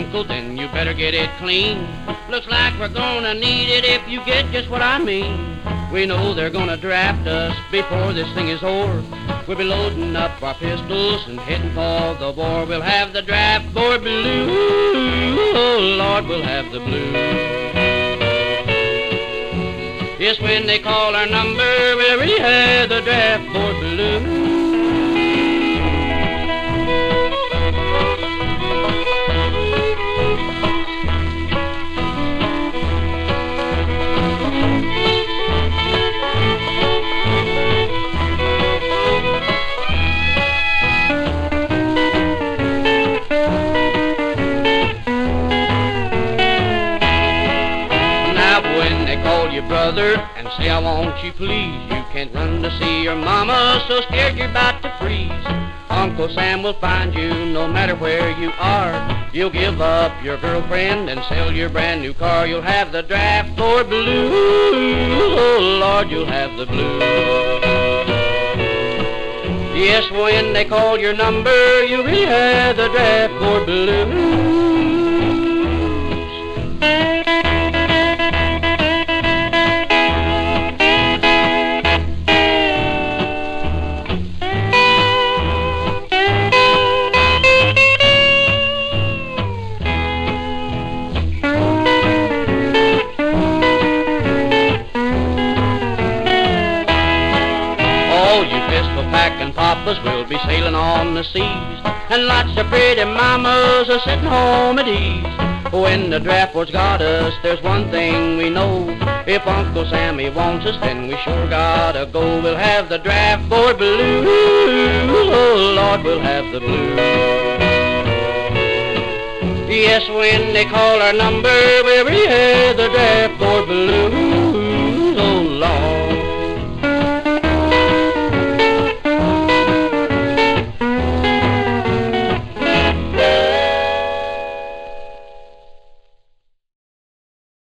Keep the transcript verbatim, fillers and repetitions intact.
Uncle, then you better get it clean. Looks like we're gonna need it if you get just what I mean. We know they're gonna draft us before this thing is over. We'll be loading up our pistols and heading for the war. We'll have the draft board blue. Oh, Lord, we'll have the blue. Yes, when they call our number, we'll really have the draft board blue. Call your brother and say I want you please. You can't run to see your mama, so scared you're about to freeze. Uncle Sam will find you no matter where you are. You'll give up your girlfriend and sell your brand new car. You'll have the draft board blue. Oh Lord, you'll have the blue. Yes, when they call your number, you'll really have the draft board blue. Packing papas will be sailing on the seas, and lots of pretty mamas are sitting home at ease. When the draft board's got us, there's one thing we know. If Uncle Sammy wants us, then we sure gotta go. We'll have the draft board blue. Oh Lord, we'll have the blue. Yes, when they call our number, we'll have the draft board